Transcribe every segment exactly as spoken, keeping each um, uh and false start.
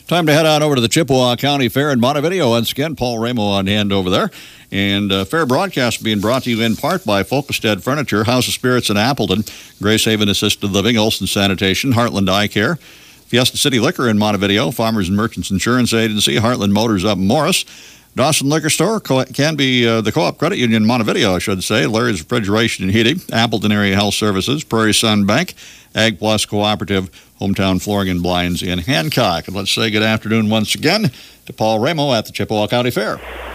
Time to head on over to the Chippewa County Fair in Montevideo. Once again, Paul Ramo on hand over there. And uh, fair broadcast being brought to you in part by Folkestead Furniture, House of Spirits in Appleton, Grace Haven Assisted Living, Olson Sanitation, Heartland Eye Care, Fiesta City Liquor in Montevideo, Farmers and Merchants Insurance Agency, Heartland Motors up in Morris, Dawson Liquor Store, Co- can be uh, the Co-op Credit Union in Montevideo, I should say, Larry's Refrigeration and Heating, Appleton Area Health Services, Prairie Sun Bank, Ag Plus Cooperative, Hometown Flooring and Blinds in Hancock. And let's say good afternoon once again to Paul Ramo at the Chippewa County Fair.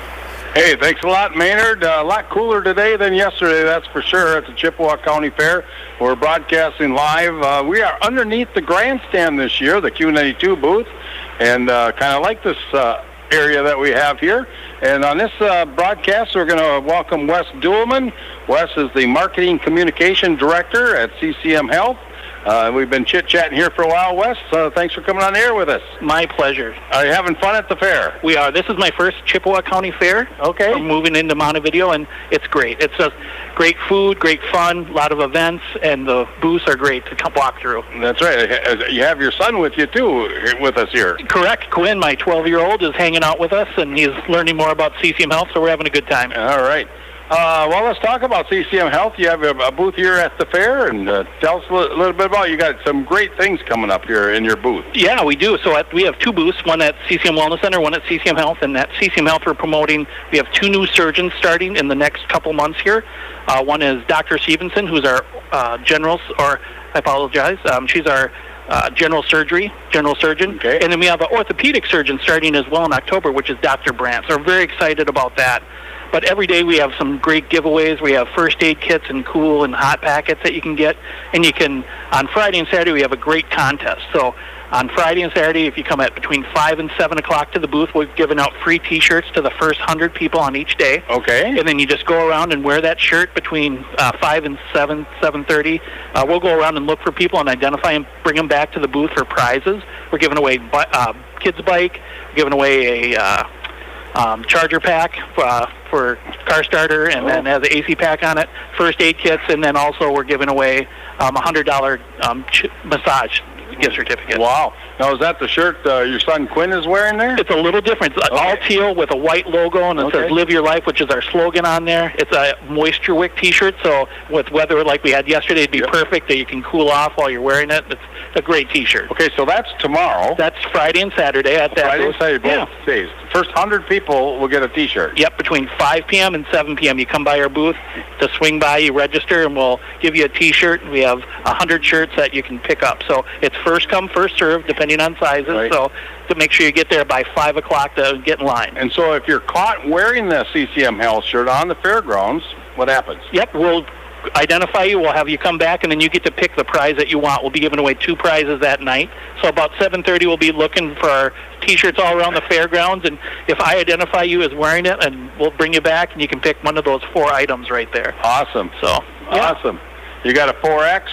Hey, thanks a lot, Maynard. Uh, a lot cooler today than yesterday, that's for sure, at the Chippewa County Fair. We're broadcasting live. Uh, we are underneath the grandstand this year, the Q ninety-two booth, and uh, kind of like this uh, area that we have here. And on this uh, broadcast, we're going to welcome Wes Duelman. Wes is the Marketing Communication Director at C C M Health. Uh, we've been chit-chatting here for a while, Wes. Uh, thanks for coming on the air with us. My pleasure. Are you having fun at the fair? We are. This is my first Chippewa County Fair. Okay. We're moving into Montevideo, and it's great. It's just great food, great fun, a lot of events, and the booths are great to come walk through. That's right. You have your son with you, too, with us here. Correct. Quinn, my twelve-year-old, is hanging out with us, and he's learning more about C C M Health, so we're having a good time. All right. Uh, well, let's talk about C C M Health. You have a, a booth here at the fair, and uh, tell us a li- little bit about it. You got some great things coming up here in your booth. Yeah, we do. So at, we have two booths, one at C C M Wellness Center, one at C C M Health. And at C C M Health, we're promoting, we have two new surgeons starting in the next couple months here. Uh, one is Doctor Stevenson, who's our uh, general, or I apologize, um, she's our Uh, general surgery, general surgeon. Okay. And then we have an orthopedic surgeon starting as well in October, which is Doctor Brandt. So we're very excited about that. But every day we have some great giveaways. We have first aid kits and cool and hot packets that you can get. And you can, on Friday and Saturday, we have a great contest. So on Friday and Saturday, if you come at between five and seven o'clock to the booth, we're giving out free T-shirts to the first one hundred people on each day. Okay. And then you just go around and wear that shirt between uh, five and seven, seven thirty. Uh, we'll go around and look for people and identify and bring them back to the booth for prizes. We're giving away bi- uh, kids' bike. We're giving away a uh, um, charger pack uh, for car starter, and oh. then has an A C pack on it, first aid kits, and then also we're giving away um, a one hundred dollars um, ch- massage gift certificate. Wow. Now, is that the shirt uh, your son Quinn is wearing there? It's a little different. It's okay. All teal with a white logo, and it okay. says Live Your Life, which is our slogan on there. It's a Moisture Wick T-shirt, so with weather like we had yesterday, it'd be yep. perfect that you can cool off while you're wearing it. It's a great T-shirt. Okay, so that's tomorrow. That's Friday and Saturday at that Friday and Saturday, both yeah. days. The first one hundred people will get a T-shirt. Yep, between five p.m. and seven p.m. You come by our booth to swing by, you register, and we'll give you a T-shirt. We have one hundred shirts that you can pick up. So it's first come, first served, depending on sizes. Right. So to make sure you get there by five o'clock to get in line. And so if you're caught wearing the C C M Health shirt on the fairgrounds, what happens? Yep, we'll identify you. We'll have you come back, and then you get to pick the prize that you want. We'll be giving away two prizes that night. So about seven thirty, we'll be looking for our T-shirts all around the fairgrounds, and if I identify you as wearing it, and we'll bring you back, and you can pick one of those four items right there. Awesome. So yeah. Awesome. You got a four X?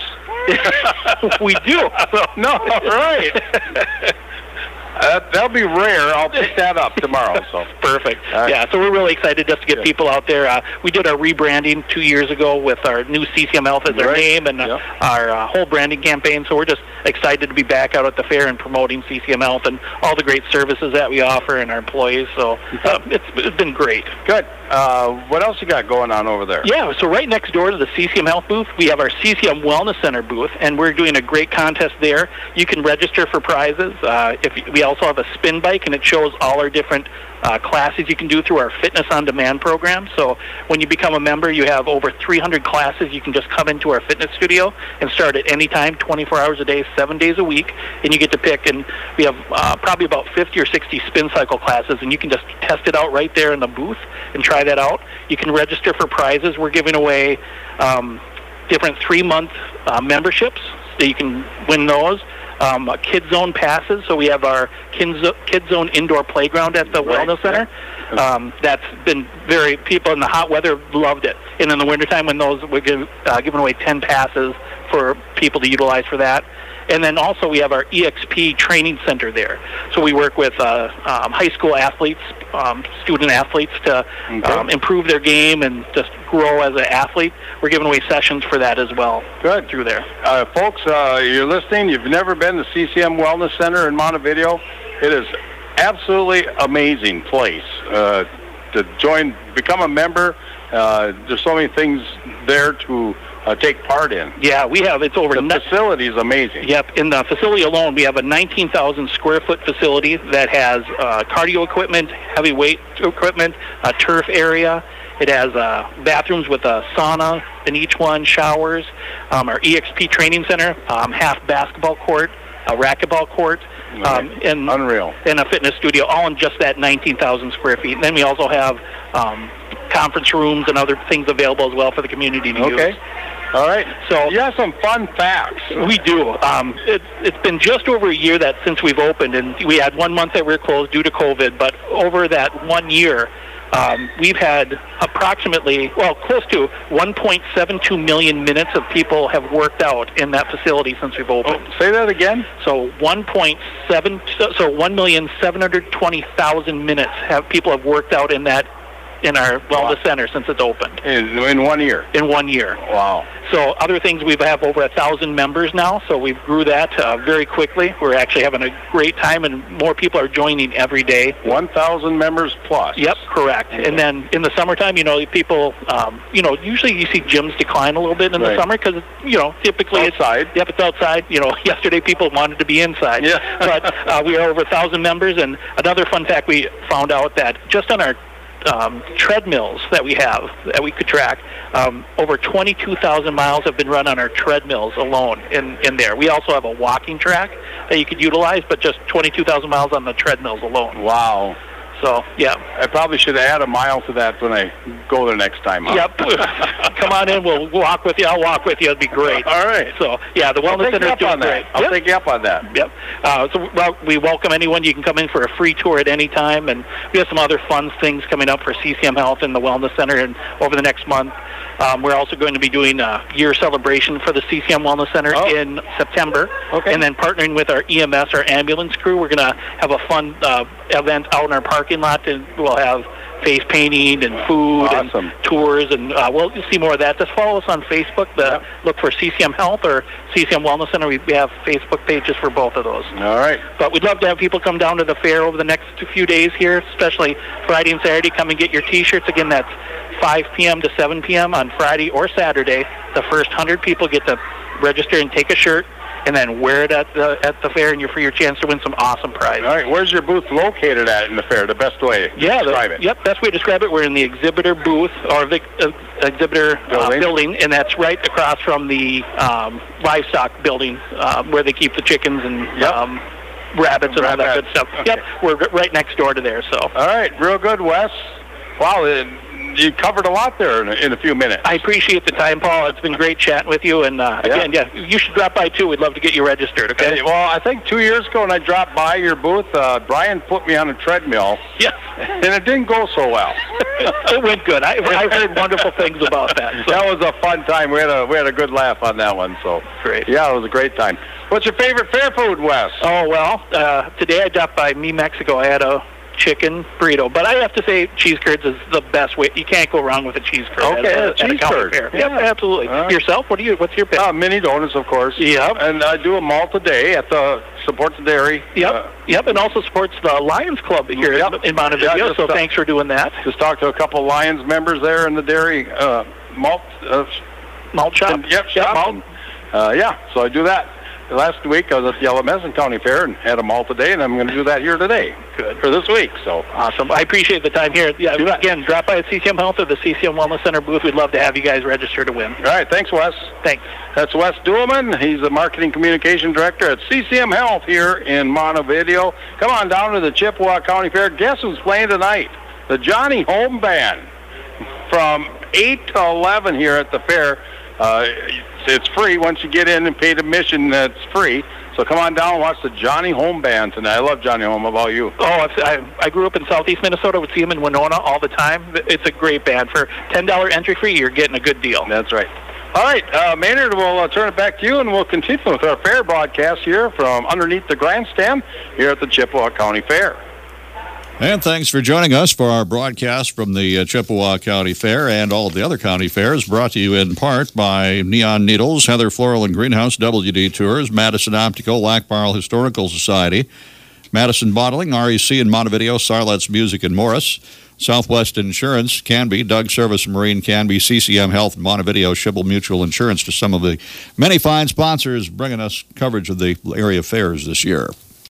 We do. So. No, all right. Uh, that'll be rare. I'll pick that up tomorrow. So perfect. Right. Yeah, so we're really excited just to get yeah. people out there. Uh, we did our rebranding two years ago with our new C C M Health as right. our name and uh, yep. our uh, whole branding campaign. So we're just excited to be back out at the fair and promoting C C M Health and all the great services that we offer and our employees. So uh, it's, it's been great. Good. Uh, what else you got going on over there? Yeah, so right next door to the C C M Health booth, we have our C C M Wellness Center booth, and we're doing a great contest there. You can register for prizes. Uh, if we also have a spin bike, and it shows all our different uh, classes you can do through our Fitness on Demand program. So when you become a member, you have over three hundred classes. You can just come into our fitness studio and start at any time, twenty-four hours a day, seven days a week, and you get to pick. And we have uh, probably about fifty or sixty spin cycle classes, and you can just test it out right there in the booth and try that out. You can register for prizes. We're giving away um, different three-month uh, memberships, so you can win those. Um, uh, Kids Zone passes, so we have our Kids Kids Zone indoor playground at the right. Wellness Center. Um, that's been very, people in the hot weather loved it. And in the wintertime, when those, we're give, uh, giving away ten passes for people to utilize for that. And then also we have our E X P training center there. So we work with uh, um, high school athletes, um, student athletes to okay. um, improve their game and just grow as an athlete. We're giving away sessions for that as well. Good. Through there. Uh, folks, uh, you're listening. You've never been to C C M Wellness Center in Montevideo. It is absolutely amazing place uh, to join, become a member. Uh, there's so many things there to uh, take part in. Yeah, we have, it's over... The ne- facility is amazing. Yep, in the facility alone, we have a nineteen thousand square foot facility that has uh, cardio equipment, heavy weight equipment, a turf area. It has uh, bathrooms with a sauna in each one, showers, um, our E X P training center, um, half basketball court, a racquetball court, um, and, Unreal. and a fitness studio, all in just that nineteen thousand square feet. And then we also have um, conference rooms and other things available as well for the community to use. Okay. All right. So you have some fun facts. We do. Um, it, it's been just over a year that since we've opened, and we had one month that we were closed due to COVID, but over that one year, um, we've had approximately, well, close to one point seven two million minutes of people have worked out in that facility since we've opened. Oh, say that again? So one point seven, so one million seven hundred twenty thousand minutes have people have worked out in that in our wellness wow. center since it's opened. In, in one year? In one year. Wow. So other things, we have over a thousand members now, so we've grew that uh, very quickly. We're actually having a great time, and more people are joining every day. one thousand members plus? Yep, correct. Okay. And then in the summertime, you know, people, um, you know, usually you see gyms decline a little bit in right. the summer because, you know, typically it's outside. It's, yep, it's outside. You know, yesterday people wanted to be inside. Yeah. But uh, we are over a thousand members, and another fun fact, we found out that just on our Um, treadmills that we have that we could track, um, over twenty-two thousand miles have been run on our treadmills alone in, in there. We also have a walking track that you could utilize, but just twenty-two thousand miles on the treadmills alone. Wow. So, yeah. I probably should add a mile to that when I go there next time. Huh? Yep. Come on in. We'll walk with you. I'll walk with you. It'd be great. All right. So, yeah, the Wellness Center is doing great. I'll yep. take you up on that. Yep. Uh, so well, we welcome anyone. You can come in for a free tour at any time, and we have some other fun things coming up for C C M Health and the Wellness Center and over the next month. Um, we're also going to be doing a year celebration for the C C M Wellness Center oh. in September. Okay. And then partnering with our E M S, our ambulance crew, we're going to have a fun uh, event out in our parking lot, and we'll have face painting and food awesome. and tours, and uh, we'll see more of that. Just follow us on Facebook. The, yep. Look for C C M Health or C C M Wellness Center. We have Facebook pages for both of those. All right. But we'd love to have people come down to the fair over the next few days here, especially Friday and Saturday. Come and get your T-shirts. Again, that's five p.m. to seven p.m. on Friday or Saturday. The first one hundred people get to register and take a shirt, and then wear it at the at the fair, and you're for your chance to win some awesome prizes. All right, where's your booth located at in the fair? The best way to yeah, describe the, it. Yep, best way to describe it. We're in the exhibitor booth or the uh, exhibitor building. Uh, building, and that's right across from the um, livestock building uh, where they keep the chickens and yep. um, rabbits and all that good stuff. Okay. Yep, we're right next door to there. So. All right, real good, Wes. Wow. It, You covered a lot there in a, in a few minutes. I appreciate the time, Paul. It's been great chatting with you. And uh, yeah. again, yeah, you should drop by too. We'd love to get you registered. Okay. Hey, well, I think two years ago when I dropped by your booth, uh, Brian put me on a treadmill. Yes. And it didn't go so well. It went good. I, I've heard wonderful things about that. So. That was a fun time. We had a we had a good laugh on that one. So great. Yeah, it was a great time. What's your favorite fair food, Wes? Oh well, uh, today I dropped by Me Mexico. I had a chicken burrito, but I have to say cheese curds is the best way. You can't go wrong with a cheese curd. Okay, at a, cheese at a curd. Fair. Yeah. Yep, absolutely. Uh, Yourself? What do you? What's your pick? Uh, mini donuts, of course. Yep. And I do a malt a day at the support the dairy. Yep. Uh, yep, and also supports the Lions Club here yep. in Montevideo. Yeah, so uh, thanks for doing that. Just talked to a couple of Lions members there in the dairy uh, malt uh, malt shop. And, yep, shop. Yep, malt. Uh, yeah, so I do that. Last week I was at the Yellow Medicine County Fair and had a malt a day, and I'm going to do that here today. Good. For this week, so. Awesome. I appreciate the time here. Yeah, again, drop by at C C M Health or the C C M Wellness Center booth. We'd love to have you guys register to win. All right, thanks, Wes. Thanks. That's Wes Duhlman. He's the Marketing Communication Director at C C M Health here in Montevideo. Come on down to the Chippewa County Fair. Guess who's playing tonight? The Johnny Home Band. From eight to eleven here at the fair. Uh, it's free. Once you get in and pay admission, it's free. So come on down and watch the Johnny Home Band tonight. I love Johnny Home. How about you? Oh, I, I grew up in southeast Minnesota. Would see him in Winona all the time. It's a great band. For ten dollars entry fee, you're getting a good deal. That's right. All right, uh, Maynard, we'll uh, turn it back to you, and we'll continue with our fair broadcast here from underneath the grandstand here at the Chippewa County Fair. And thanks for joining us for our broadcast from the uh, Chippewa County Fair and all of the other county fairs, brought to you in part by Neon Needles, Heather Floral and Greenhouse, W D Tours, Madison Optical, Lac Barrel Historical Society, Madison Bottling, R E C in Montevideo, Sarlet's Music in Morris, Southwest Insurance, Canby, Doug Service Marine Canby, C C M Health in Montevideo, Schibble Mutual Insurance, to some of the many fine sponsors bringing us coverage of the area fairs this year.